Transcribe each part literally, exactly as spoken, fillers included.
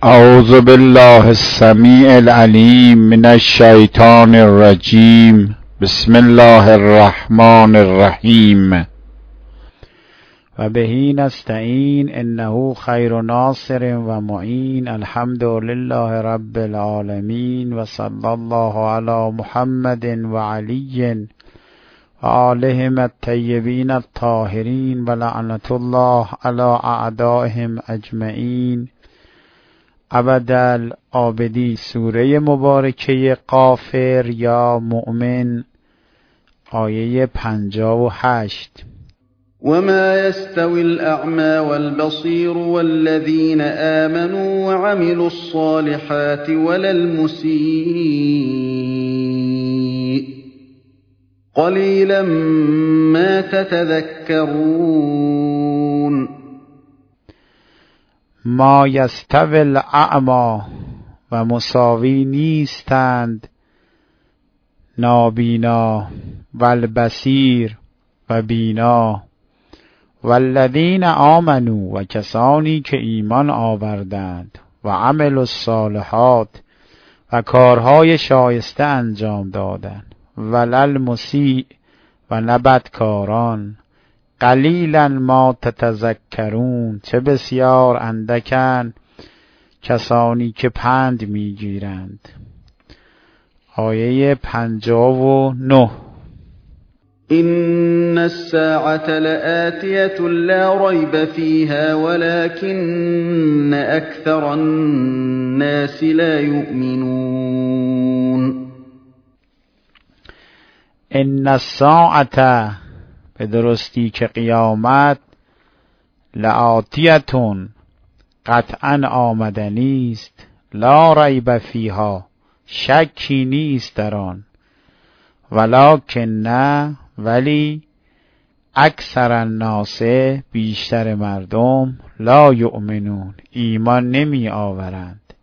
اعوذ بالله السمیع العلیم من الشیطان الرجیم. بسم الله الرحمن الرحیم. و بهی نستعین انه خیر ناصر و معین. الحمد لله رب العالمین و صلی الله علی محمد و علی و آلهم الطیبین الطاهرین و لعنت الله علی اعدائهم اجمعین. ابدالآبدی. سوره مبارکه غافر یا مؤمن، آیه پنجاه و هشت. وما يستوي الأعمى والبصير والذين آمنوا وعملوا الصالحات ولا المسيء قليلا ما تتذكرون. ما یستوی الاعمی، و مساوی نیستند نابینا، و البصیر، و بینا، والذین آمنوا، و کسانی که ایمان آوردند، و عملوا الصالحات، و کارهای شایسته انجام دادند، ولا المسیء، و نه بدکاران. قلیلا ما تتذکرون، چه بسیار اندکند کسانی که پند میگیرند. آیه پنجاه و نه. إن الساعة لآتية لا ريب فيها ولكن أكثر الناس لا يؤمنون. ان الساعة، به درستی که قیامت، لآتیتون، قطعا آمدنی است، لا ریب فیها، شکی نیست در آن، ولکن نه، ولی، اکثر الناس، بیشتر مردم، لا یؤمنون، ایمان نمی آورند.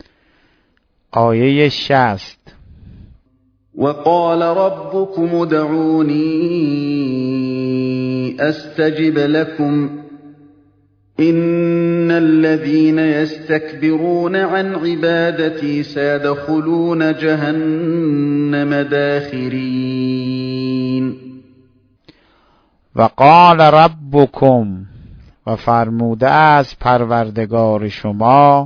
آیه شصت. وقال ربكم ادعوني استجب لكم ان الذين يستكبرون عن عبادتي سيدخلون جهنم داخرين. وقال ربكم، و فرموده از پروردگار شما،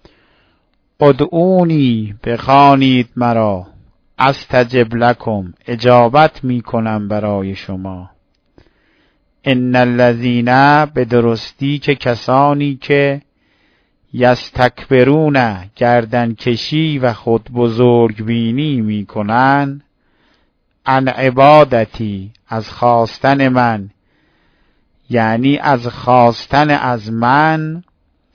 ادعونی، بخوانید مرا، استجب لکم، اجابت می کنم برای شما. ان الذین، به درستی که کسانی که، یستکبرون، گردن کشی و خود بزرگ بینی می کنن، عن عبادتی، از خواستن من، یعنی از خواستن از من،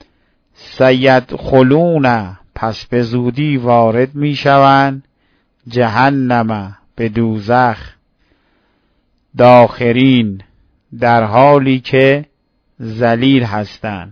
سیدخلون، پس به زودی وارد می شوند، جهنم، به دوزخ، داخرین، در حالی که ذلیل هستند.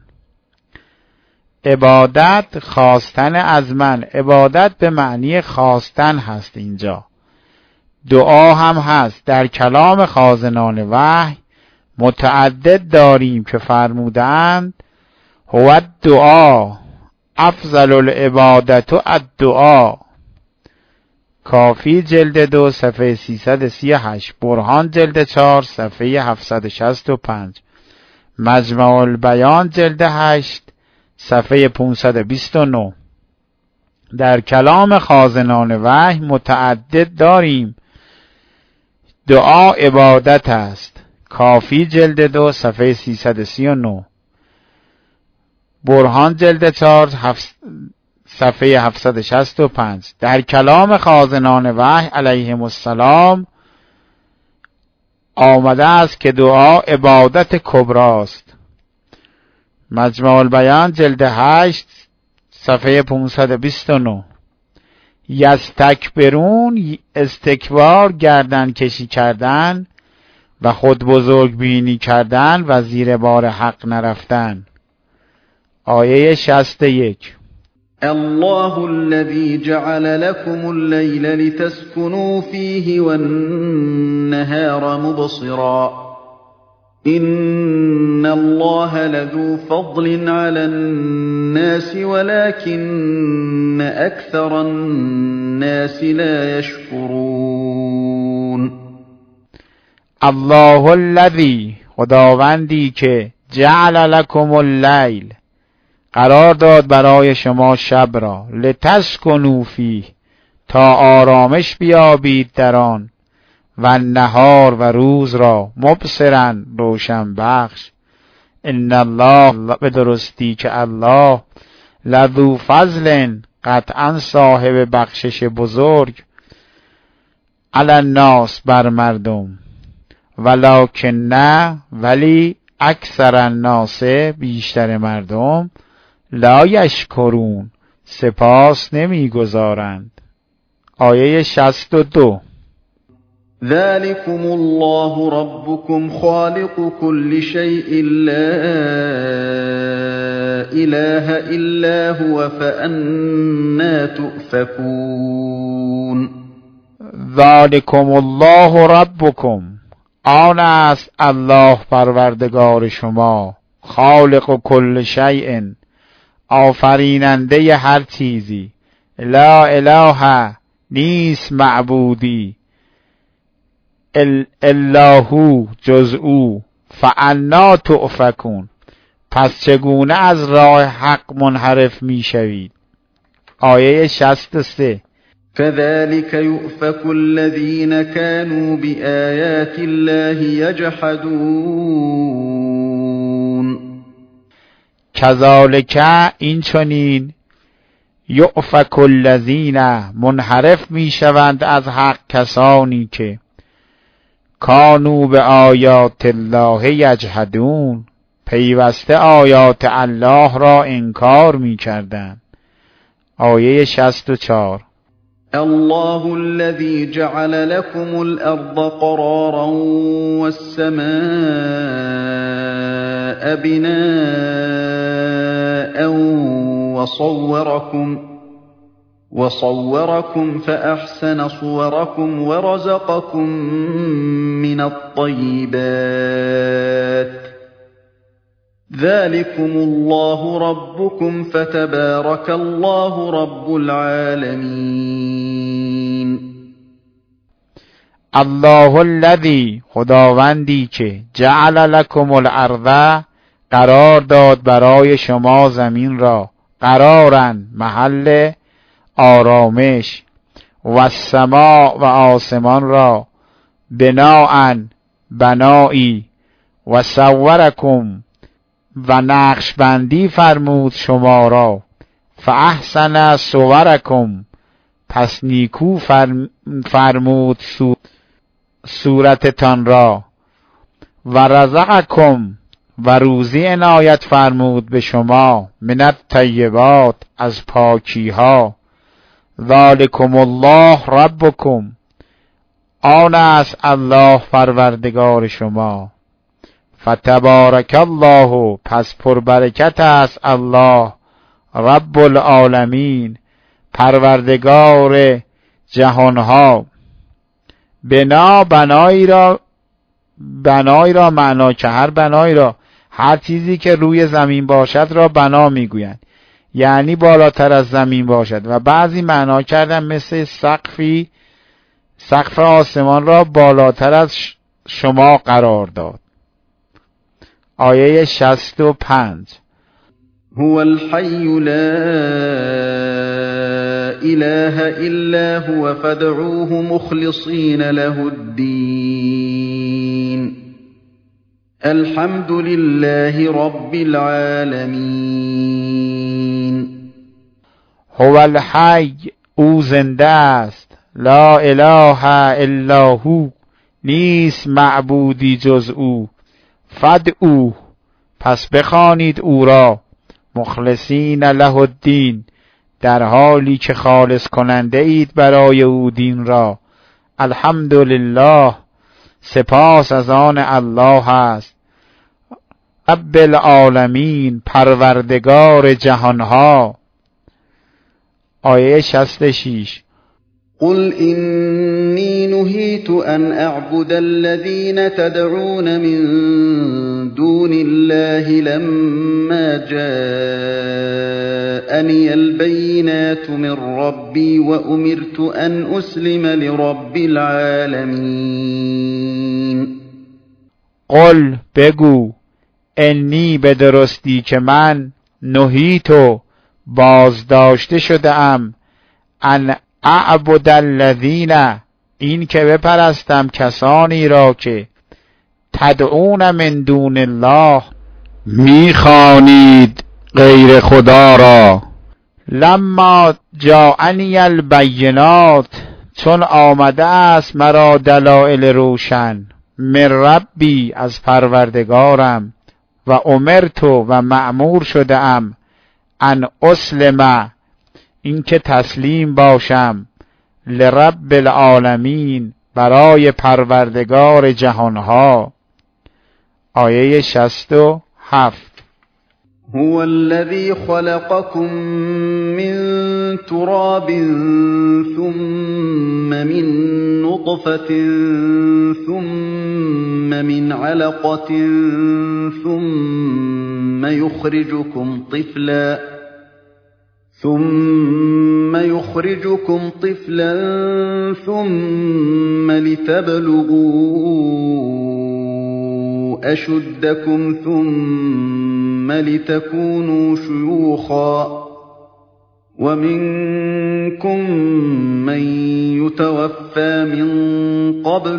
عبادت، خواستن از من، عبادت به معنی خواستن هست اینجا. دعا هم هست. در کلام خازنان وحی متعدد داریم که فرمودند هو الدعا، افضل العبادت الدعا. کافی جلد دو صفحه سیصد و سی و هشت، برهان جلد چهار صفحه هفتصد و شصت و پنج، مجمع البیان جلد هشت صفحه پانصد و بیست و نه. در کلام خازنان وحی متعدد داریم. دعا عبادت است. کافی جلد دو صفحه سیصد و سی و نه، برهان جلد چهار صفحه هفتصد و شصت و پنج. در کلام خازنان وحی علیهم السلام آمده است که دعا عبادت کبراست. مجمع البیان جلد هشت صفحه پانصد و بیست و نه. یستکبرون، استکبار، گردن کشی کردن و خود بزرگ بینی کردن و زیر بار حق نرفتن. آیه شصت و یک. الله الذي جعل لكم الليل لتسكنوا فيه والنهار مبصرا إن الله لذو فضل على الناس الناس ولكن أكثر الناس لا يشكرون. الله الذی، خداوندی که جعل لکم اللیل، قرار داد برای شما شب را، لتسکنوا فیه، تا آرامش بیابید در آن، و نهار و روز را، مبصرا، روشن بخش. ان الله، به درستی که الله، لذو فضل، قطعا صاحب بخشش بزرگ، علی الناس، بر مردم، ولکن نه، ولی اکثر الناس، بیشتر مردم، لا یشکرون، سپاس نمیگزارند. آیه شصت و دو. ذلكم الله ربكم خالق كل شيء لا إله إلا هو فأنا تؤفكون. ذلكم الله ربكم، آن است الله پروردگار شما، خالق کل شیء، آفریننده هر چیزی، لا اله، نیست معبودی، الا هو، جز او، فانا تؤفکون، پس چگونه از راه حق منحرف می شوید. آیه شصت و سه. كذلك يؤفك الذين كانوا بآيات الله يجحدون. کذالک، این چنین، یؤفک الذین، منحرف می شوند از حق کسانی که، کانوا به آیات الله یجحدون، پیوسته آیات الله را انکار می کردند. آیه شصت و چهار. الله الذي جعل لكم الأرض قرارا والسماء بناء وصوركم وصوركم فأحسن صوركم ورزقكم من الطيبات. ذلكم الله ربكم فتبارك الله رب العالمين. الله الذی، خداوندی که، جعل لکم الارض، قرار داد برای شما زمین را، قرارن، محل آرامش، و السماء، و آسمان را، بناءن، بنایی، و صورکم، و نقش بندی فرمود شما را، فاحسن صورکم، پس نیکو فرمود صورتتان را، و رزقکم، و روزی عنایت فرمود به شما، من الطیبات، از پاکی ها. ذالکم الله ربکم، آن است الله پروردگار شما، فتبارک الله، پس پربرکت است الله، رب العالمین، پروردگار جهانها. بنا، بنایی را، بنایی را معنا که هر بنایی را، هر چیزی که روی زمین باشد را بنا میگویند، یعنی بالاتر از زمین باشد، و بعضی معنا کردن مثل سقفی، سقف آسمان را بالاتر از شما قرار داد. آیه شصت و پنج. هو الحی لا اله الا هو فادعوه مخلصین له الدین الحمد لله رب العالمین. هو الحی، او زنده است، لا اله الا هو، نیست معبودی جز او، فادعوه، پس بخوانید او را، مخلصین له الدین، در حالی که خالص کننده اید برای او دین را. الحمدلله، سپاس از آن الله است، رب العالمین، پروردگار جهانها. آیه شصت و شش. قل إني نهيت أن أعبد الذين تدعون من دون الله لما جاءني جاءني البينات من ربي وأمرت أن أسلم لرب العالمين. قل بگو انی به درستی که من نهیتو بازداشته شده ام ان اعبد الذین، این که بپرستم کسانی را که تدعون من دون الله، میخوانید غیر خدا را، لما جاءنی البینات، چون آمده است مرا دلائل روشن، من ربی، از پروردگارم، و امرتو، و مأمور شده ام، ان اسلم، این که تسلیم باشم، لرب العالمین، برای پروردگار جهانها. آیه شصت و هفت. هو الذي خلقكم من تراب ثم من نطفة ثم من علقة ثم يخرجكم طفلا ثم يخرجكم طفلا ثم لتبلغوا أشدكم ثم لتكونوا شيوخا ومنكم من يتوفى من قبل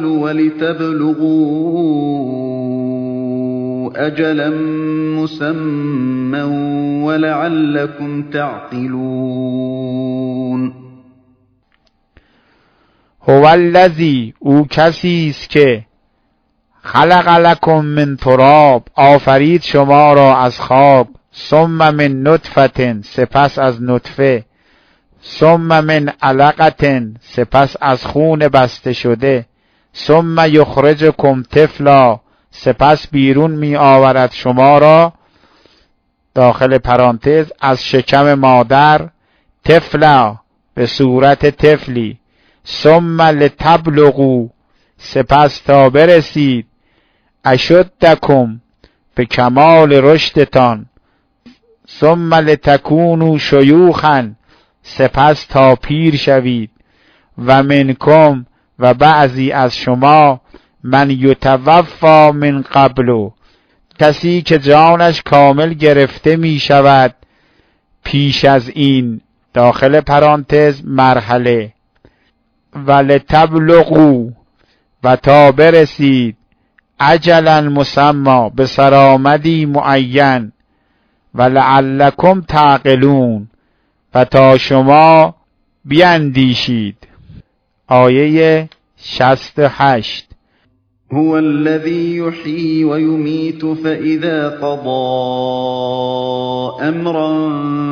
ولتبلغوا أجلا مسمى ولعلكم تعقلون. هو الذی، او کسی است که خلق لکم من تراب، آفرید شما را از خاک، ثم من نطفه، سپس از نطفه، ثم من علقه، سپس از خون بسته شده، ثم یخرجکم طفلا، سپس بیرون می آورد شما را، داخل پرانتز، از شکم مادر، طفلا، به صورت طفلی، ثم لتبلغوا، سپس تا برسید، اشدکم، به کمال رشدتان، ثم لتکونوا شیوخا، سپس تا پیر شوید، و منکم، و بعضی از شما، من یتوفا من قبل، کسی که جانش کامل گرفته می شود پیش از این، داخل پرانتز مرحله، و لتبلغوا، و تا برسید، اجلا مسمى، به سرآمدی معین، و لعلکم تعقلون، و تا شما بیندیشید. آیه شصت و هشت. هو الذي يحيي ويميت فإذا قضى أمرا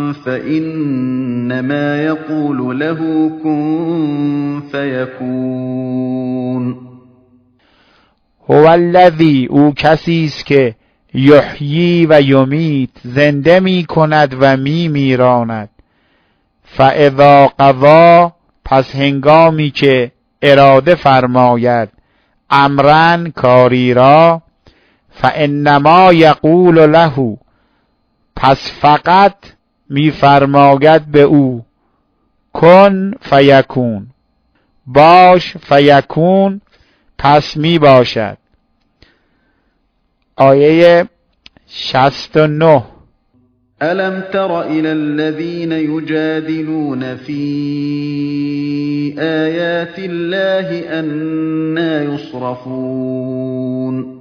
فإنما يقول له كن فيكون. هو الذی، او کسی است که یحیی و یمیت، زنده می کند و می میراند، فاذا قضا، پس هنگامی که اراده فرماید، امرن، کاری را، فانما یقول له، پس فقط می فرماید به او، کن فیکون، باش فیکون، پس می باشد. آیه شصت و نه. ألم تر إلى الذين يجادلون في آيات الله أنى يصرفون.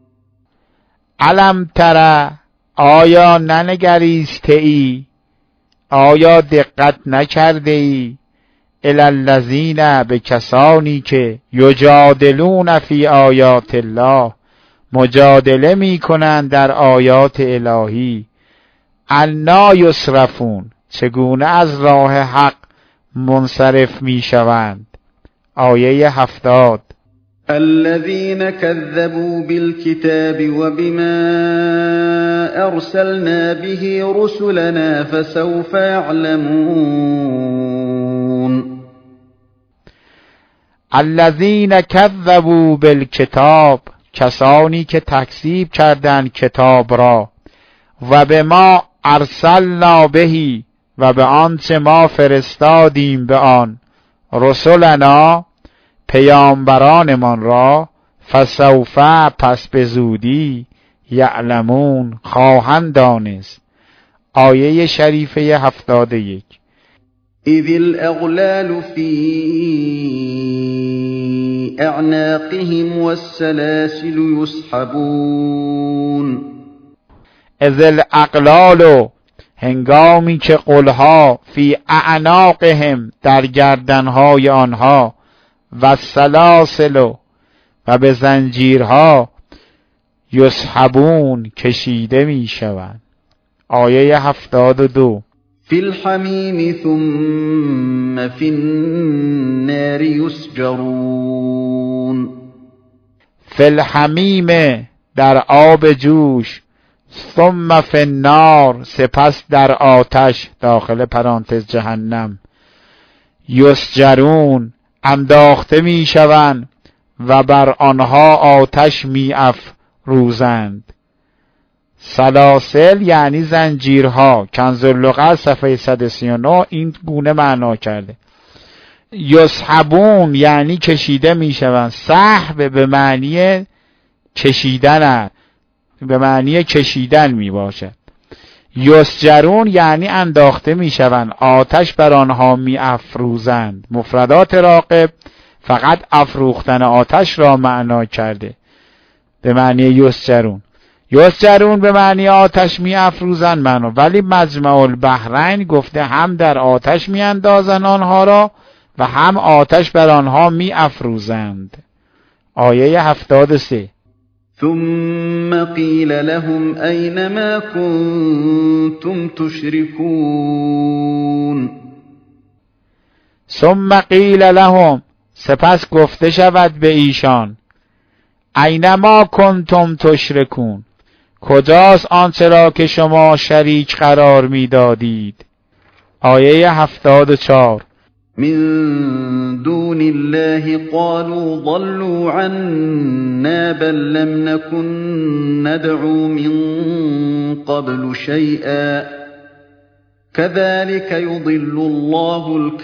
علم تر، آیا ننگریسته ای، آیا دقت نکرده ای، الی الذین، به کسانی که یجادلون فی آیات الله، مجادله می کنند در آیات الهی، انا یصرفون، چگونه از راه حق منصرف می شوند. آیه هفتاد. الذين كذبوا بالكتاب وبما أرسلنا به رسلنا فسوف يعلمون. الذين كذبوا بالکتاب، کسانی که تکذیب کردند کتاب را، و به ما ارسلنا بهی، و به آنچه ما فرستادیم به آن رسولنا پیامبرانمان را، فسوف پس به زودی، یعلمون خواهند دانست. آیه شریفه هفتاد و یک. اذ الاغلال فی اعناقهم والسلاسل یسحبون. اذ الاغلال، هنگامی که قلها، فی اعناقهم در گردنهای آنها، و السلاسل و به زنجیرها، یسحبون کشیده می شوند. آیه هفتاد و دو. فی الحمیم ثم فی النار یسجرون. فی الحمیم در آب جوش، ثم فی النار سپس در آتش، داخل پرانتز جهنم، یسجرون انداخته می شوند و بر آنها آتش می افروزند. سلاسل یعنی زنجیرها. کنز اللغت صفحه صد و سی و نه این گونه معنا کرده. یسحبون یعنی کشیده می شوند. سحب به معنی کشیدن است، به معنی کشیدن می باشد. یسجرون یعنی انداخته می شوند، آتش بر آنها می افروزند. مفردات راغب فقط افروختن آتش را معنا کرده به معنی یسجرون. یسجرون به معنی آتش می افروزند معنا، ولی مجمع البحرین گفته هم در آتش می اندازند آنها را و هم آتش بر آنها می افروزند. آیه هفتاد و سه. ثم قیل لهم أين ما كنتم تشركون. ثم قیل لهم سپس گفته شود به ایشان، أين ما کنتم تشرکون، کجاست آنچه را که شما شریک قرار میدادید. آیه هفتاد و چهار. من دون الله قالوا ضلوا عنا بل لم نكن ندعو من قبل شيئا كذلك يضل الله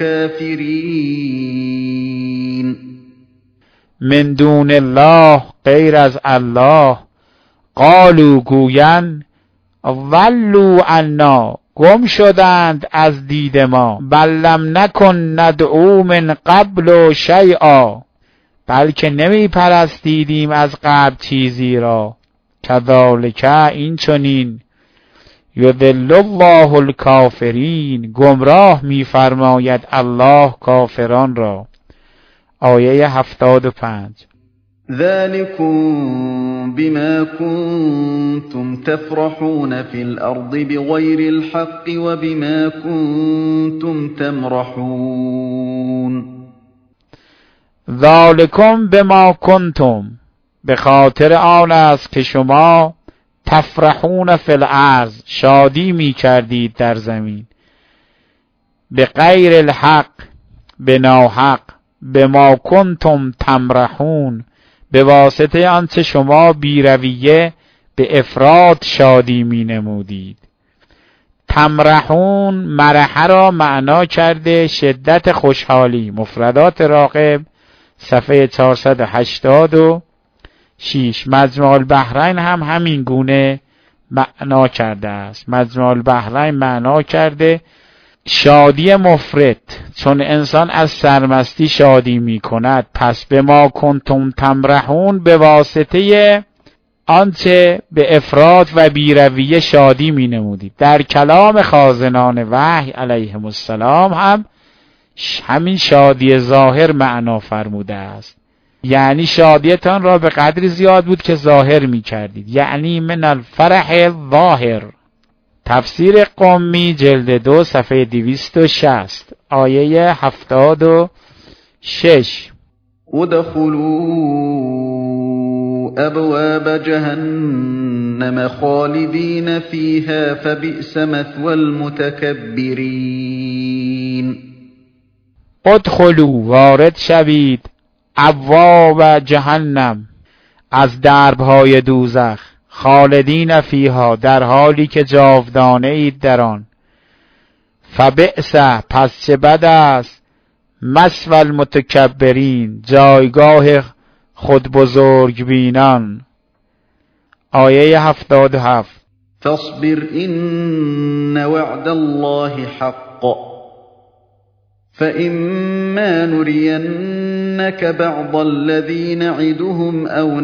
الكافرين. من دون الله غیر از الله، قالوا گویند، ضلوا عنا گم شدند از دید ما، بل لم نکن ندعو من قبل شیئا بلکه نمی پرستیدیم از قبل چیزی را. کذالک این چنین، یضل الله الکافرین گمراه می فرماید الله کافران را. آیه هفتاد و پنج. ذلكم بما كنتم تفرحون في الأرض بغير الحق وبما كنتم تمرحون. ذالکم بما کنتم، به خاطر آن است که شما تفرحون فی الارض شادی می کردید در زمین، به غیر الحق به ناحق، بما کنتم تمرحون به واسطه آنچه شما بیرویه به افراد شادی می نمودید. تمرحون مرحه را معنا کرده شدت خوشحالی. مفردات راغب صفحه چهارصد و هشتاد و شش. مجمع البحرین هم همین گونه معنا کرده است. مجمع البحرین معنا کرده شادی مفرط، چون انسان از سرمستی شادی می کند. پس به ما کنتم تمرحون به واسطه آنچه به افراد و بیرویه شادی می نمودید. در کلام خازنان وحی علیهم السلام هم همین شادی ظاهر معنا فرموده است، یعنی شادیتان را به قدری زیاد بود که ظاهر می کردید، یعنی من الفرح ظاهر. تفسیر قمی جلد دو صفحه دویست و شصت آیه هفتاد و شش. ادخلوا ابواب جهنم خالدین فیها فبئس مثوى المتکبرین. ادخلوا وارد شوید، ابواب جهنم از دربهای دوزخ، خالدین فیها در حالی که جاودانه اید در آن، فبئس پس چه بد است مثوی المتکبرین جایگاه خود بزرگ بینان. آیه هفتاد و هفت. فاصبر إن وعد الله حق فإما نرينك بعض الذي نعدهم أو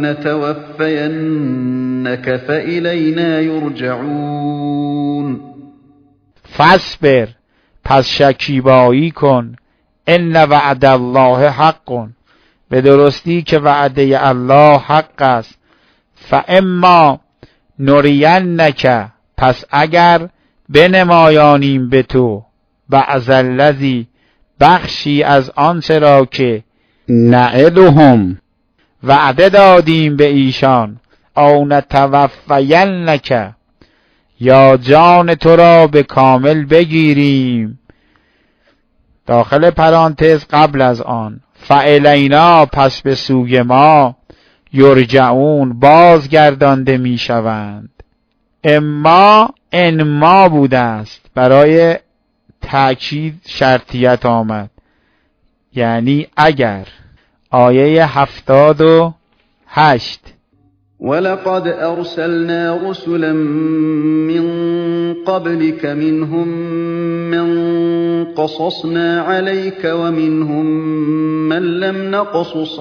نتوفينك فإلينا يرجعون. فاصبر پس شکیبایی کن، ان وعد الله حق به درستی که وعده الله حق است. فاما نرینک پس اگر بنمایانیم به تو بعض الذی بخشی از آنچه را که نعدهم وعده دادیم به ایشان، او نتوفینک یا جان تو را به کامل بگیریم، داخل پرانتز قبل از آن، فالینا پس به سوی ما، یرجعون بازگردانده می شوند. اما انما بوده است، برای تأکید شرطیت آمد، یعنی اگر. آیه هفتاد و هشت. ولقد أرسلنا رسلا من قبلك منهم من قصصنا عليك ومنهم من لم نقصص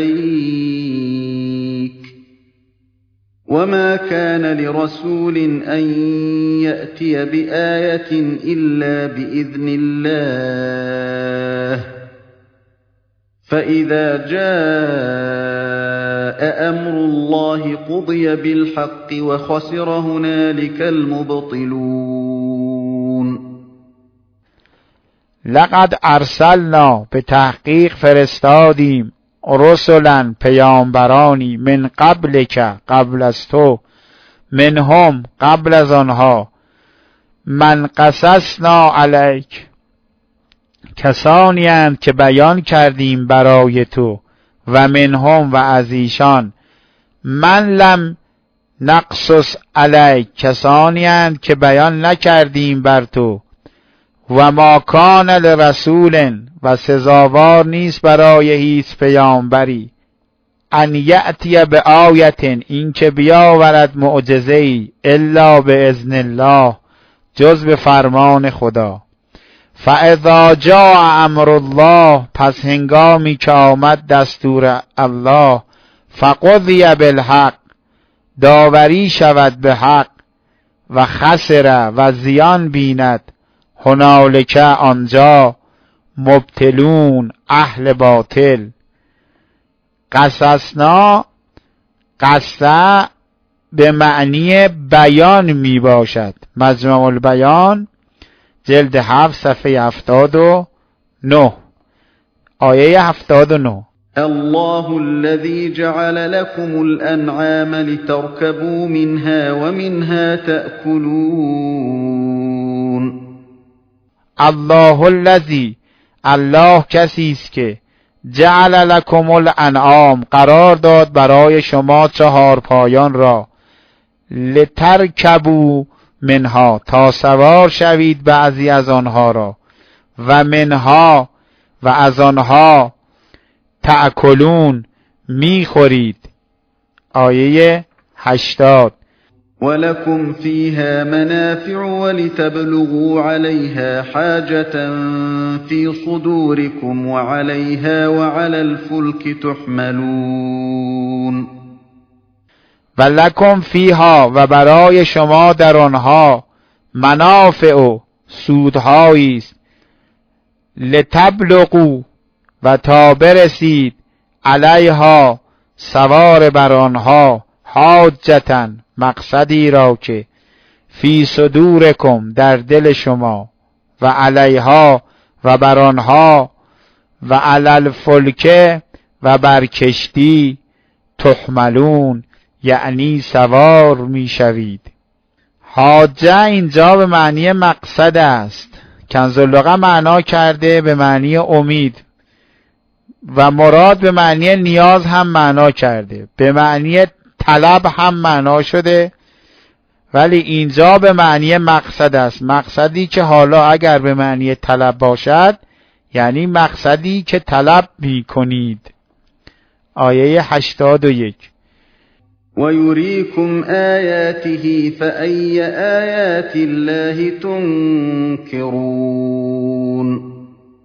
عليك وما كان لرسول أن يأتي بآية إلا بإذن الله فإذا جاء أمر الله قضي بالحق وخسر هنالك المبطلون. لقد ارسلنا به تحقیق فرستادیم رسلا پیامبرانی من قبل که قبل از تو، منهم قبل از آنها، من قصصنا علیک کسانی اند که بیان کردیم برای تو، و منهم و از ایشان، من لم نقصص علیک کسانی اند که بیان نکردیم بر تو، و ما کان لرسول و سزاوار نیست برای هیچ پیامبری، ان یأتی بآیت این که بیاورد معجزه‌ای، الا باذن الله جز به فرمان خدا. فاذا جاء امر الله پس هنگامی که آمد دستور الله، فقضی بالحق داوری شود به حق، و خسر و زیان بیند هنالک آنجا، مبتلون اهل باطل. قصصنا قصه به معنی بیان می باشد. مجمع البیان جلد هفت صفحه هفتاد و نه. آیه هفتاد و نه. الله الذي جعل لكم الأنعام لتركبوا منها ومنها تأكلون. الله الذی الله کسی است که جعل لكم الانعام قرار داد برای شما چهار پایان را، لترکبوا منها تا سوار شوید بعضی از آنها را، و منها و از آنها، تأکلون میخورید. آیه هشتاد. ولكم فيها منافع ولتبلغوا عليها حاجة في صدوركم وعليها وعلى الفلك تحملون. ولکم فیها و برای شما در آنها، منافع و سودهایی است، لتبلغوا و تا برسید، علیها سوار بر آنها، حاجتا مقصدی را که، فی صدورکم در دل شما، و علیها و بر آنها، و علی الفلک و بر کشتی، تحملون یعنی سوار می شوید. حاجه اینجا به معنی مقصد است. کنز اللغه معنا کرده به معنی امید، و مراد به معنی نیاز هم معنا کرده، به معنی طلب هم معنا شده، ولی اینجا به معنی مقصد است، مقصدی که حالا اگر به معنی طلب باشد یعنی مقصدی که طلب می کنید. آیه هشتاد و یک وَيُرِيكُمْ آيَاتِهِ فَأَيَّ آيَاتِ اللَّهِ تُنْكِرُونَ.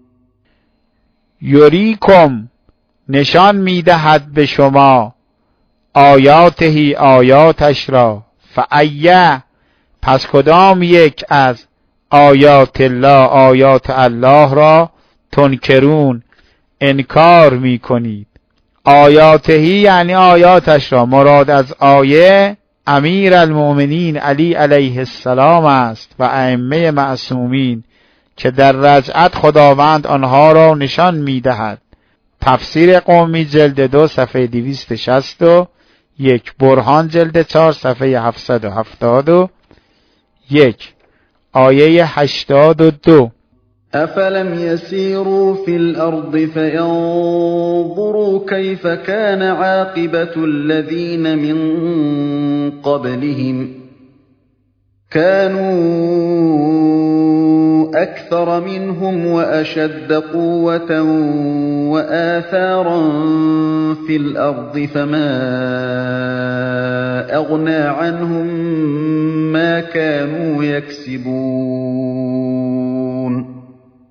یریکم نشان میدهد به شما، آیاتهی آیاتش را، فأیه پس کدام یک از آیات الله آیات الله را تنکرون انکار میکنید. آیاتهی یعنی آیاتش را، مراد از آیه امیر المؤمنین علی علیه السلام است و ائمه معصومین که در رجعت خداوند آنها را نشان میدهد. تفسیر قومی جلد دو صفحه دویست و شصت و یک، برهان جلد چهار صفحه هفتصد و هفتاد و یک. آیه هشتاد و دو أَفَلَمْ يَسِيرُوا فِي الْأَرْضِ فَيَنظُرُوا كَيْفَ كَانَ عَاقِبَةُ الَّذِينَ مِن قَبْلِهِمْ كَانُوا أَكْثَرَ مِنْهُمْ وَأَشَدَّ قُوَّةً وَآثَارًا فِي الْأَرْضِ فَمَا أَغْنَىٰ عَنْهُم مَّا كَانُوا يَكْسِبُونَ.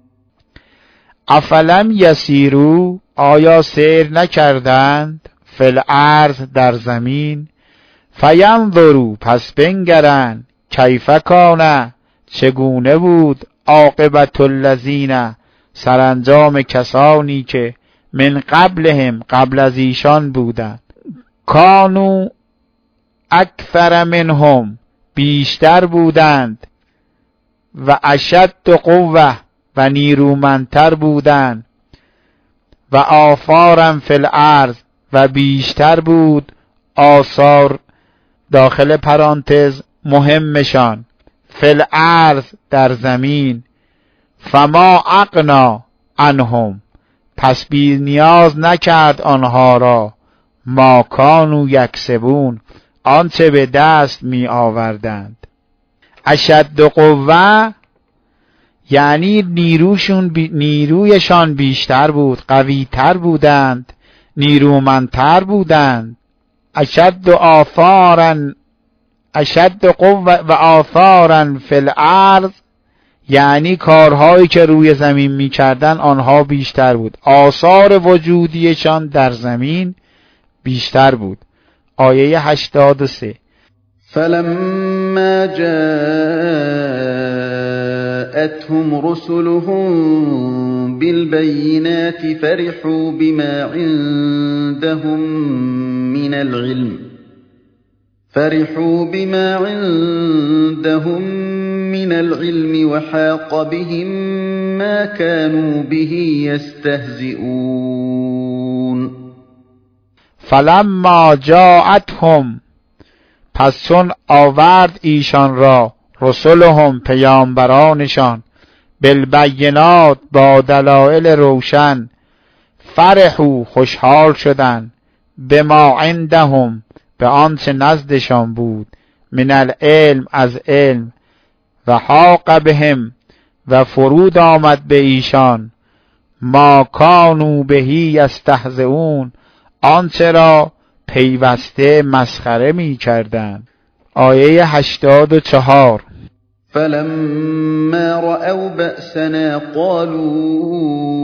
افلم یسیرو آیا سیر نکردند، فی الارض در زمین، فینظروا پس بنگرند، کیف کان چگونه بود، عاقبت الذین سرانجام کسانی که من قبلهم قبل از ایشان بودند، کانوا اکثر منهم بیشتر بودند، و اشد قوه و نیرومندتر بودند، و آثارا فی الارض و بیشتر بود آثار داخل پرانتز مهمشان، فی الارض در زمین، فما اغنا عنهم پس بی نیاز نکرد آنها را، ما کانوا یکسبون آنچه به دست می آوردند. اشد قوه یعنی نیروشون بی... نیرویشان بیشتر بود، قویتر بودند، نیرومندتر بودند. اشد آثارا اشد قوه و آثارا فی الارض یعنی کارهایی که روی زمین میکردن آنها بیشتر بود، آثار وجودیشان در زمین بیشتر بود. آیه هشتاد و سه فَلَمَّا جَاءَتْهُمْ رُسُلُهُم بِالْبَيِّنَاتِ فَرِحُوا بِمَا عِندَهُم مِّنَ الْعِلْمِ فَرِحُوا بِمَا عِندَهُم مِّنَ الْعِلْمِ وَحَاقَ بِهِم مَّا كَانُوا بِهِ يَسْتَهْزِئُونَ. فَلَمَّا جَاءَتْهُمْ پس چون آورد ایشان را، رسولهم پیامبرانشان، بالبینات با دلائل روشن، فرحوا خوشحال شدند، بما عندهم به آنچه نزدشان بود، من العلم از علم، و حاق بهم و فرود آمد به ایشان، ما کانوا بهی یستهزئون آنچه را پیوسته مسخره می کردند. آیه هشتاد و چهار فَلَمَّا رَأَوْا بَأْسَنَا قَالُوا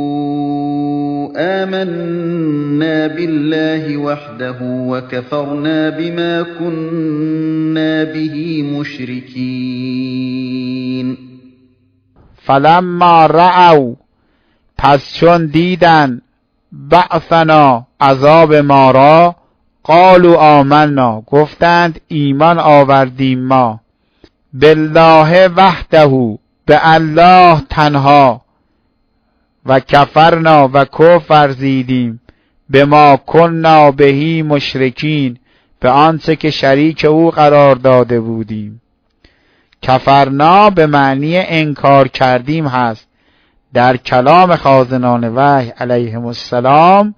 آمَنَّا بِاللَّهِ وَحْدَهُ وَكَفَرْنَا بِمَا كُنَّا بِهِ مُشْرِكِينَ. فَلَمَّا رَأَوْا پس چون دیدن، بَأْسَنَا عذاب ما را، قالوا آمنا گفتند ایمان آوردیم ما، بالله وحده به الله تنها، و کفرنا و کفر ورزیدیم، به ما کنا بهی مشرکین به آنچه که شریک او قرار داده بودیم. کفرنا به معنی انکار کردیم هست. در کلام خازنان وحی علیهم السلام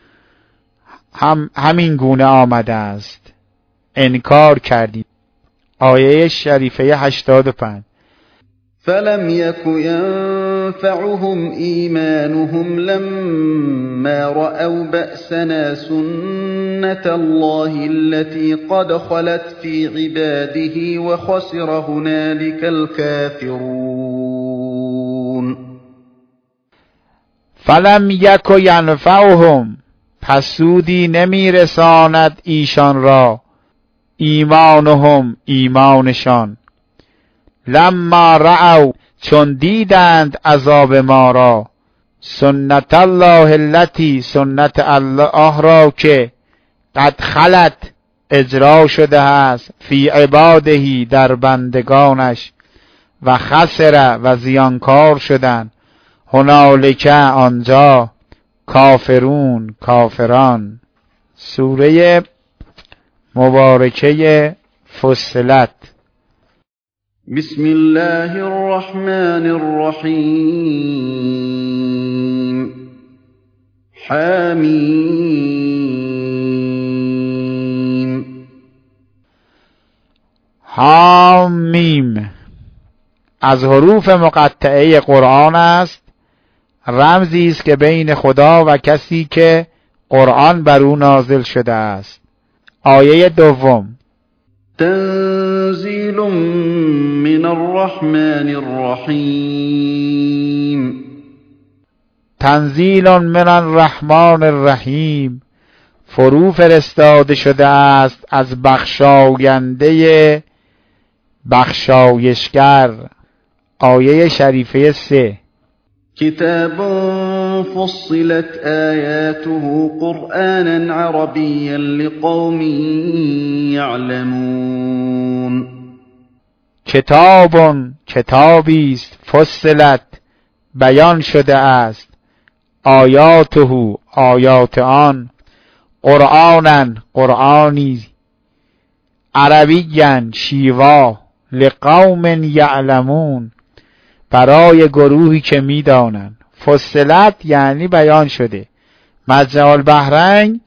هم همین گونه آمده است، انکار کردیم. آیه شریفه هشتاد و پنج. فلم یک ینفعهم ایمانهم لما رأوا بأسنا سنة الله التي قد خلت في عباده وخسر هنالك الكافرون. فلم یک ینفعهم، پس سودی نمی رساند ایشان را، ایمانهم، ایمانشان، لما رأوا، چون دیدند عذاب ما را، سنت الله التي، سنت الله را که قد خلت، اجرا شده است، فی عباده، در بندگانش، و خسر، و زیانکار شدند، هنالک، آنجا، کافرون، کافران. سوره مبارکه فصلت. بسم الله الرحمن الرحیم. حمیم. حامیم از حروف مقطعه قرآن است، رمزی است که بین خدا و کسی که قرآن بر او نازل شده است. آیه دوم. تنزیل من الرحمن الرحیم. تنزیل من الرحمن الرحیم، فرو فرستاده شده است از بخشاینده بخشایشگر. آیه شریفه سه. کتاب فصلت آیاته قرآنا عربیا لقوم یعلمون. کتاب، کتابی است، فصلت، بیان شده است، آیاته، آیات آن، قرآنا، قرآنی، عربیا، شیوا، لقوم یعلمون، برای گروهی که میدانند. فصلت یعنی بیان شده. مجمع البحرین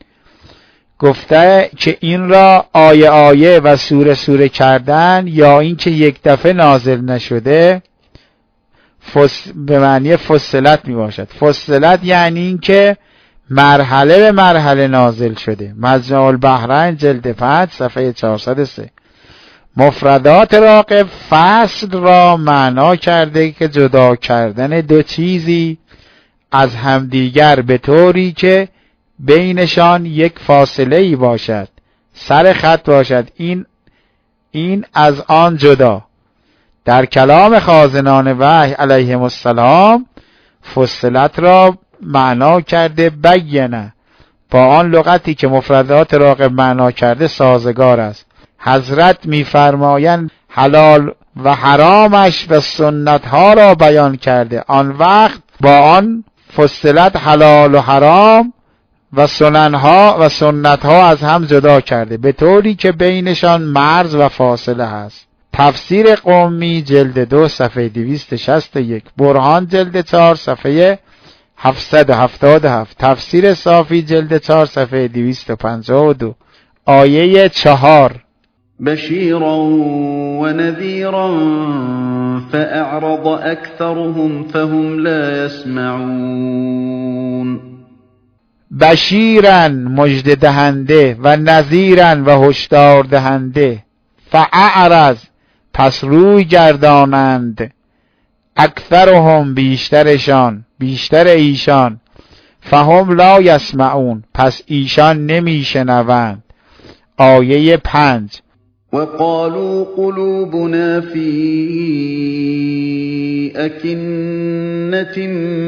گفته که این را آیه آیه و سوره سوره کردن، یا این که یک دفعه نازل نشده، فص... به معنی فصلت می باشد. فصلت یعنی این که مرحله به مرحله نازل شده. مجمع البحرین جلد پنج صفحه چهارصد و سه. مفردات راغب فصل را معنا کرده که جدا کردن دو چیزی از همدیگر به طوری که بینشان یک فاصله ای باشد، سر خط باشد، این این از آن جدا. در کلام خازنان وحی علیهم السلام فصلت را معنا کرده بینه، با آن لغتی که مفردات راغب معنا کرده سازگار است. حضرت می‌فرمایند حلال و حرامش و سنت‌ها را بیان کرده، آن وقت با آن فصلت حلال و حرام و سننها و سنت‌ها از هم جدا کرده، به طوری که بینشان مرز و فاصله هست. تفسیر قمی جلد دو صفحه دویست و شصت و یک، برهان جلد چهار صفحه هفتصد و هفتاد و هفت، تفسیر صافی جلد چهار صفحه دویست و پنجاه و دو. آیه چهار. بشیرا و نذیرا فاعرض اکثرهم فهم لا يسمعون. بشیرا، مژده دهنده، و نذیرا، و هشدار دهنده، فاعرض، پس روی گردانند، اکثرهم، بیشترشان، بیشتر ایشان، فهم لا یسمعون، پس ایشان نمیشنوند. آیه پنج. وقالوا قلوبنا في أكنة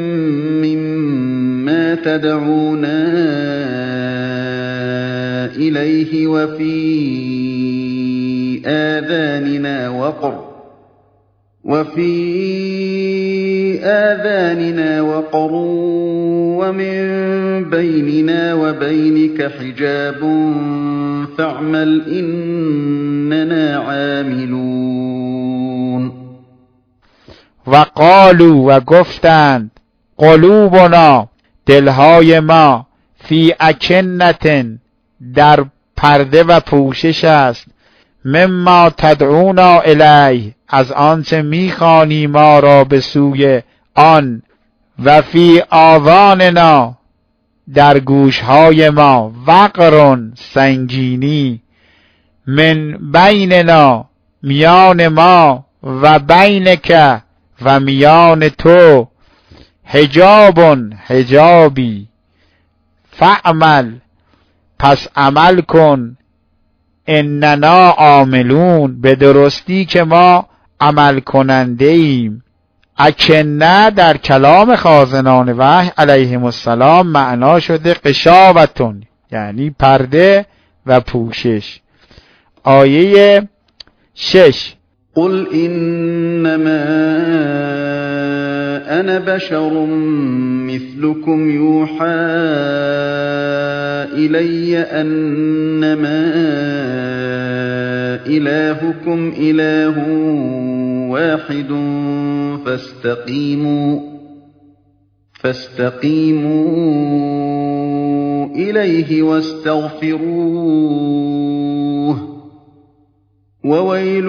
مما تدعونا إليه وفي آذاننا وقر وفي آذاننا وقر ومن بيننا وبينك حجاب فاعمل إننا عاملون. وقالوا، و گفتند، قلوبنا، دلهای ما، فی اکنة، در پرده و پوشش است، مما تدعونا الیه، از آنچه میخوانی ما را به سوی آن، و فی آذاننا، در گوشهای ما، وقرن، سنگینی، من بیننا، میان ما، و بینک، و میان تو، حجابن، حجابی، فعمل، پس عمل کن، اننا عاملون، به درستی که ما عمل کننده ایم. اکنه در کلام خازنان وحی علیهم السلام معنا شده قشاوتون، یعنی پرده و پوشش. آیه شش: قل انما انا بشر مثلكم يوحى الي انما الهكم اله واحد فاستقيموا فاستقيموا اليه واستغفروه وويل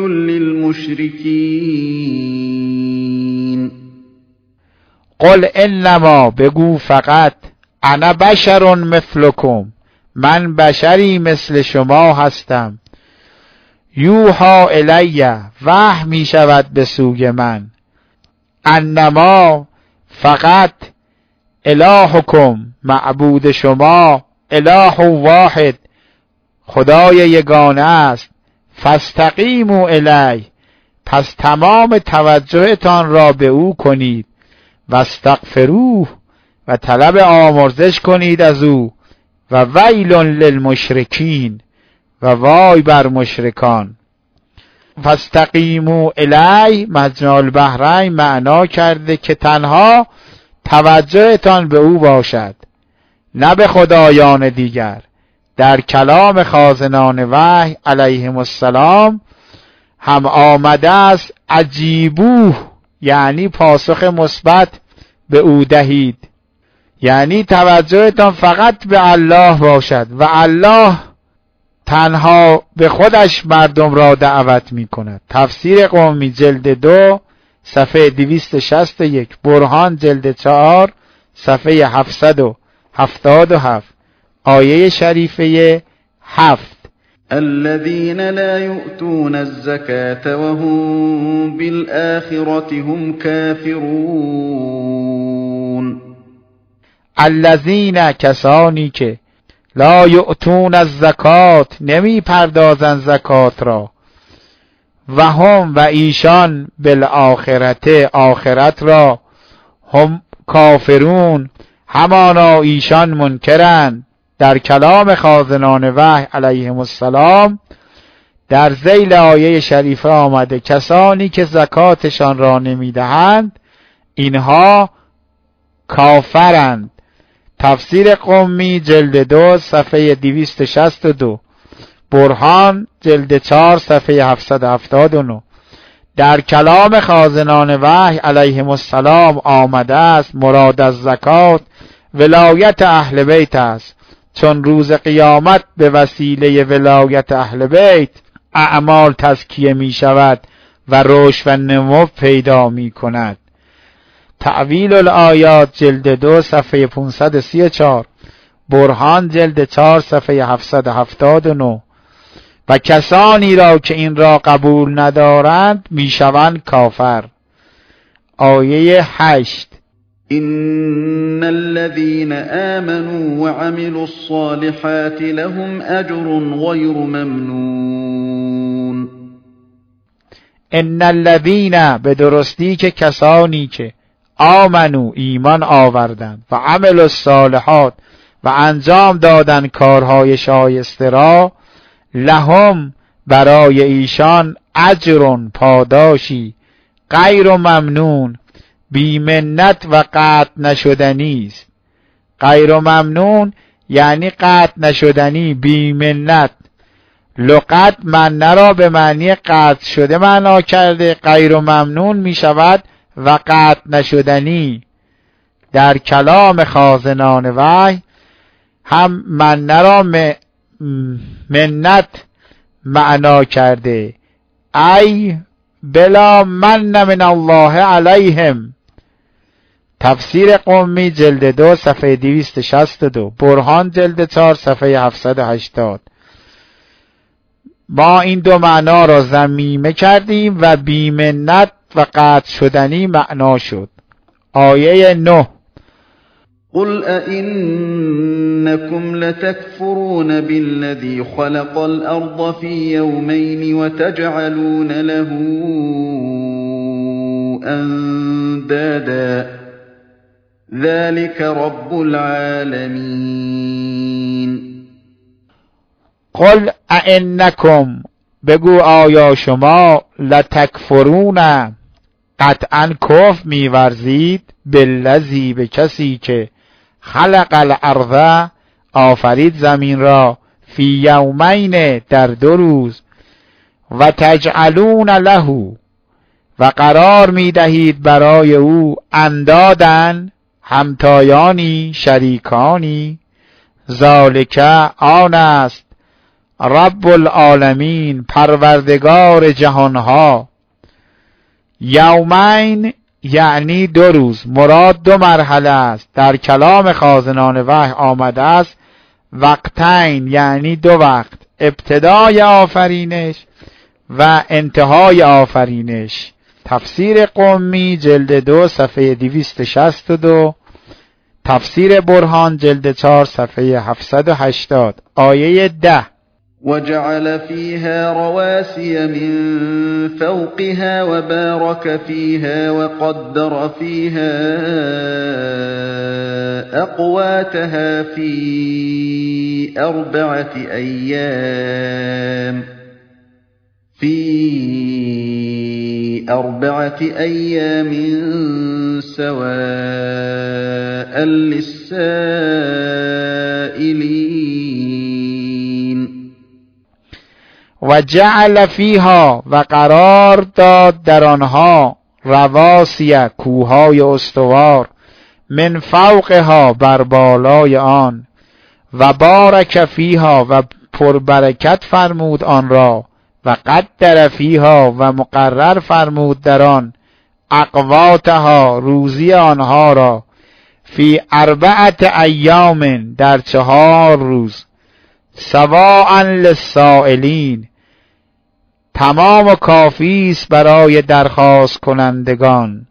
للمشركين. قل انما، بگو فقط، انا بشر مثلکم، من بشری مثل شما هستم، یوحا الی، وحی می شود به سوی من، انما، فقط، الهکم، معبود شما، اله واحد، خدای یگانه است، فاستقیموا الیه، پس تمام توجهتان را به او کنید، واستغفروه، و طلب آمرزش کنید از او، و ویل للمشرکین، و وای بر مشرکان. فاستقیموا الیه مجمع البحرین معنا کرده که تنها توجهتان به او باشد، نه به خدایان دیگر. در کلام خازنان وحی علیهم السلام هم آمده است عجیبوه، یعنی پاسخ مثبت به او دهید، یعنی توجهتان فقط به الله باشد و الله تنها به خودش مردم را دعوت می کند. تفسیر قمی جلد دو صفحه دویست و شصت و یک، برهان جلد چهار صفحه هفتصد و هفتاد و هفت، آیه شریفه هفت: الذين لا يؤتون الزكاة وهم بالآخرة هم كافرون. الذين، کسانی که، لا یؤتون الزکات، نمی پردازن زکات را، و هم، و ایشان، بالآخرت، آخرت را، هم کافرون، همانا ایشان منکرند. در کلام خازنان وحی علیهم السلام در ذیل آیه شریفه آمده کسانی که زکاتشان را نمیدهند اینها کافرند. تفسیر قمی جلد دو صفحه دویست و شصت و دو، برهان جلد چهار صفحه هفتصد و هفتاد و نه. در کلام خازنان وحی علیهم السلام آمده است مراد از زکات ولایت اهل بیت است، چون روز قیامت به وسیله ولایت اهل بیت اعمال تزکیه می شود و رشد و نمو پیدا می کند. تعویل الآیات جلد دو صفحه پانصد و سی و چهار، برهان جلد چهار صفحه هفتصد و هفتاد و نه. و کسانی را که این را قبول ندارند میشوند کافر. آیه هشت: إن الذين آمنوا وعملوا الصالحات لهم أجر غير ممنون. ان الذين، به درستی که کسانی که آمنو، ایمان آوردند، و عملوا الصالحات، و انجام دادن کارهای شایسته را، لهم، برای ایشان، اجر، پاداشی، غیر ممنون، بی منت و قطع نشدنی است. غیر ممنون یعنی قطع نشدنی، بی منت. لغت منه را به معنی قطع شده معنا کرده، غیر ممنون می شود و قطع نشدنی. در کلام خازنان وحی هم منه را م... منت معنا کرده ای بلا من من الله علیهم. تفسیر قمی جلد دو صفحه دویست و شصت و دو، برهان جلد چهار صفحه هفتصد و هشتاد. ما این دو معنا را ضمیمه کردیم و بیمنت و قطع شدنی معنا شد. آیه نه: قل أئنكم لتكفرون بالذي خلق الأرض في يومين وتجعلون له أندادا ذلك رب العالمين. قل أئنكم، بگو آیا شما لتکفرون، قطعا کفر می‌ورزید، بالذی، به کسی که خلق الارض، آفرید زمین را، فی یومین، در دو روز، و تجعلون له، و قرار میدهید برای او، اندادن، همتایانی، شریکانی، ذالک، آن است، رب العالمین، پروردگار جهانها. یومین یعنی دو روز، مراد دو مرحله است. در کلام خازنان وحی آمده است وقتین یعنی دو وقت، ابتدای آفرینش و انتهای آفرینش. تفسیر قمی جلد دو صفحه دویست و شصت و دو، تفسیر برهان جلد چهار صفحه هفتصد و هشتاد. آیه ده: وجعل فيها رواسي من فوقها وبارك فيها وقدر فيها أقواتها في أربعة أيام في أربعة أيام سواء للسائلين. و جعل فیها، و قرار داد در آنها، رواسیه، کوههای استوار، من فوقها، بر بالای آن، و بارک فیها، و پربرکت فرمود آن را، و قدر فیها، و مقرر فرمود در آن، اقواتها، روزی آنها را، فی اربعت ایام، در چهار روز، سواء للسائلین، تمام و کافی است برای درخواست کنندگان.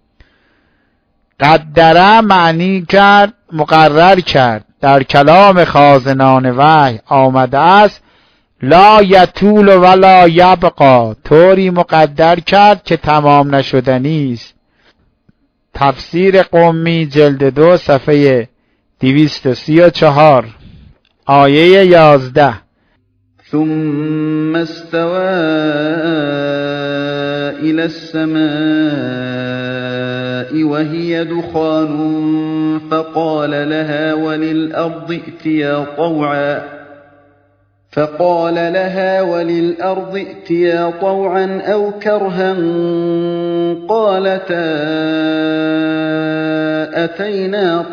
قدره معنی کرد، مقرر کرد. در کلام خازنان وحی آمده است لا یطول ولا یبقا، طوری مقدر کرد که تمام نشدنی است. تفسیر قمی جلد دو صفحه دویست و سی و چهار. آیه یازده: ثم استوى إلى السماء وهي دخان فقال لها وللأرض ائتيا طوعا فقال لها وللأرض ائتيا طوعا أو كرها قالتا أتينا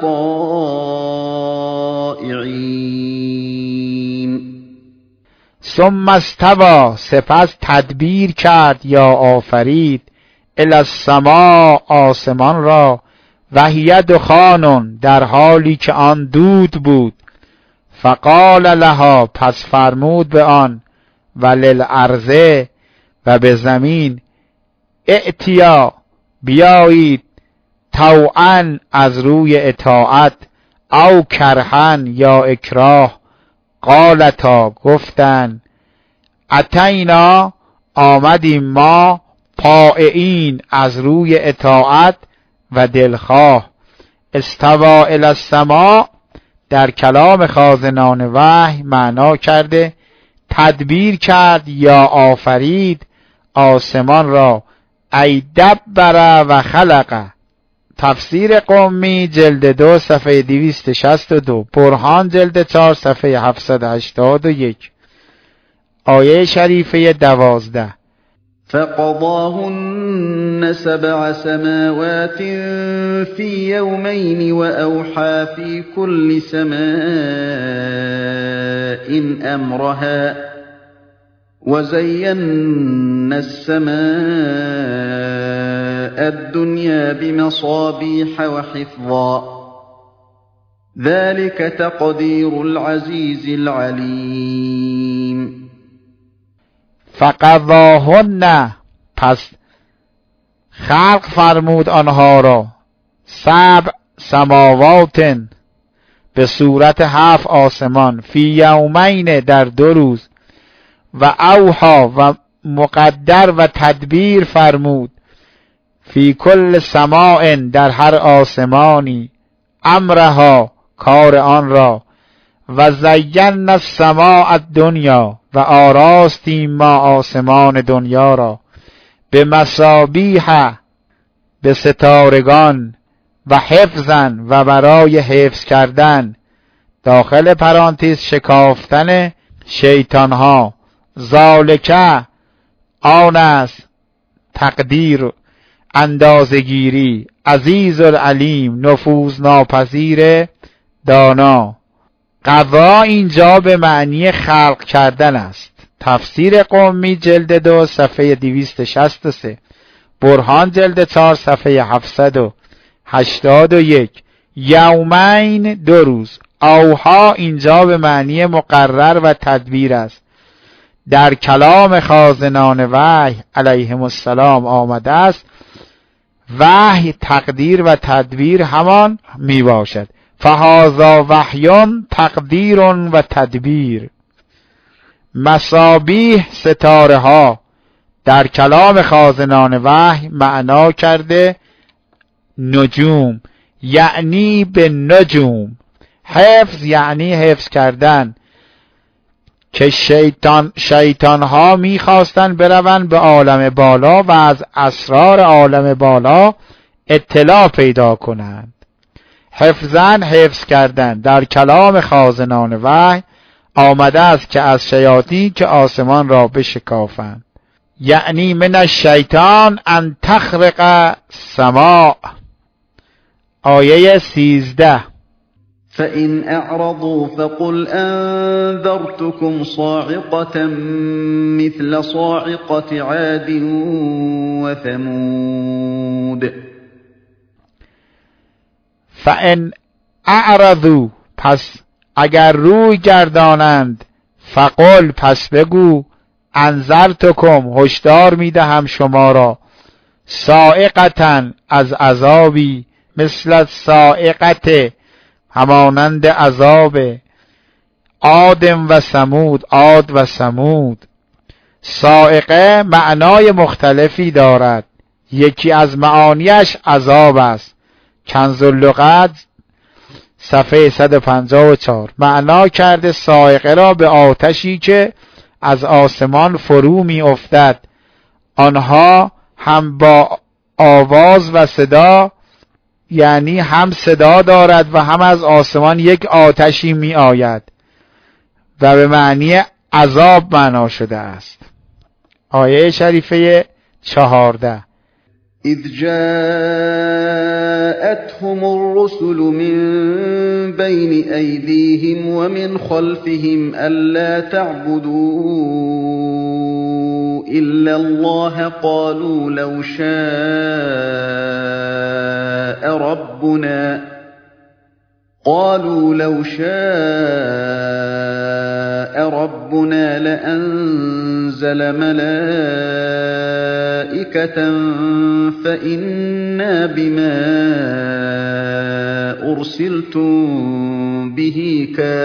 طائعين. ثم استوى، سپس تدبیر کرد یا آفرید، الی السماء، آسمان را، و هی دخان، در حالی که آن دود بود، فقال لها، پس فرمود به آن، و للارض، و به زمین، ائتیا، بیایید، طوعا، از روی اطاعت، او کرهن، یا اکراه، قالتا، گفتن، اتینا، آمدیم ما، طائعین، از روی اطاعت و دلخواه. استوى الی السماء در کلام خازنان وحی معنا کرده تدبیر کرد یا آفرید آسمان را، ای دبر و خلق. تفسیر قمی جلد دو صفحه دویست و شصت و دو، برهان جلد چهار صفحه هفتصد و هشتاد و یک. آیه شریفه دوازده: فقضاهن سبع سماوات في يومين وأوحى في كل سماء أمرها وزينا السماء الدنيا بمصابيح وحفظا ذلك تقدير العزيز العليم. فقضاهن، پس خلق فرمود آنها را، سبع سماوات، به صورت هفت آسمان، فی یومین، در دو روز، و اوحا، و مقدر و تدبیر فرمود، فی کل سماع، در هر آسمانی، امرها، کار آن را، و زینا السماء الدنیا، و آراستیم ما آسمان دنیا را، به مصابیح، به ستارگان، و حفظن، و برای حفظ کردن، داخل پرانتز شکافتن شیطان ها، ذالکه، آن است تقدیر، اندازگیری، عزیز العلیم، نفوذ ناپذیر، دانا. قضا اینجا به معنی خلق کردن است. تفسیر قمی جلد دو صفحه دویست و شصت و سه، برهان جلد چهار صفحه هفتصد و هشتاد و یک. یومین، دو روز. اوها اینجا به معنی مقرر و تدبیر است. در کلام خازنان وحی علیهم السلام آمده است وحی تقدیر و تدبیر همان می باشد. فهذا وحیون تقدیر و تدبیر. مصابیح، ستاره ها، در کلام خازنان وحی معنا کرده نجوم، یعنی به نجوم. حفظ یعنی حفظ کردن، که شیطان شیطان ها میخواستن بروند به عالم بالا و از اسرار عالم بالا اطلاع پیدا کنند. حفظن، حفظ کردن. در کلام خازنان وحی آمده است که از شیاطین که آسمان را بشکافند، یعنی من الشیطان ان تخرق سماع. آیه سیزده. فإن أعرضوا فقل أنذرتكم صاعقة مثل صاعقة عاد وثمود. فإن أعرضوا، پس اگر روی گردانند، فقل، پس بگو، انذرتکم، هشدار میدهم شما را، صاعقة، از عذابی، مثل صاعقة، همانند عذاب عاد و ثمود، عاد و ثمود. صاعقه معنای مختلفی دارد، یکی از معانیش عذاب است. کنز اللغت صفحه صد و پنجاه و چهار معنا کرده صاعقه را به آتشی که از آسمان فرو می افتد، آنها هم با آواز و صدا، یعنی هم صدا دارد و هم از آسمان یک آتشی می آید و به معنی عذاب معنا شده است. آیه شریفه چهارده. اذ جاءتهم الرسل من بين أيديهم ومن خلفهم ألا تعبدوا إلا الله قالوا لو شاء ربنا قالوا لو شاء ربنا لأنزل ملائكة فإنا بما أرسلتم به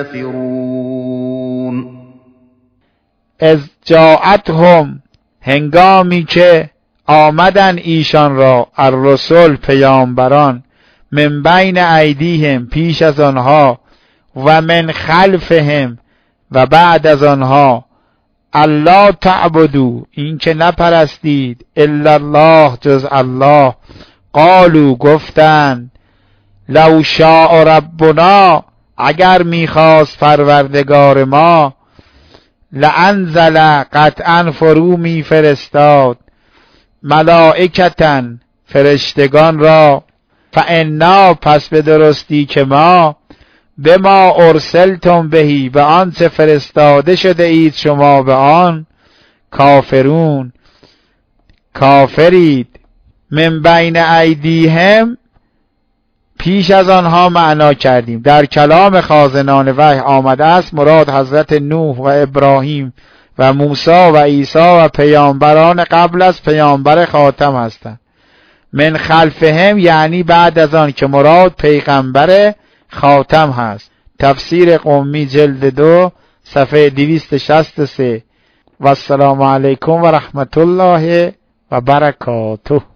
كافرون. از جاءتهم، هنگامی که آمدن ایشان را، الرسل، پیامبران، من بین ایدیهم، پیش از آنها، و من خلفهم، و بعد از آنها، الا تعبدوا، این که نپرستید، الا الله، جز الله، قالوا، گفتند، لو شاء ربنا، اگر میخواست پروردگار ما، لانزل، قطعا فرو میفرستاد، ملائکتن، فرشتگان را، فانا، پس به درستی که ما، به ما ارسلتم بهی، به آنچه فرستاده شده اید شما به آن، کافرون کافرید. من بین ایدیهم پیش از آنها معنا کردیم. در کلام خازنان وحی آمده است مراد حضرت نوح و ابراهیم و موسی و عیسی و پیامبران قبل از پیامبر خاتم هستند. من خلفهم یعنی بعد از آن که مراد پیغمبر خاتم هست. تفسیر قمی جلد دو صفحه دویست و شصت و سه. و السلام علیکم و رحمت الله و برکاته.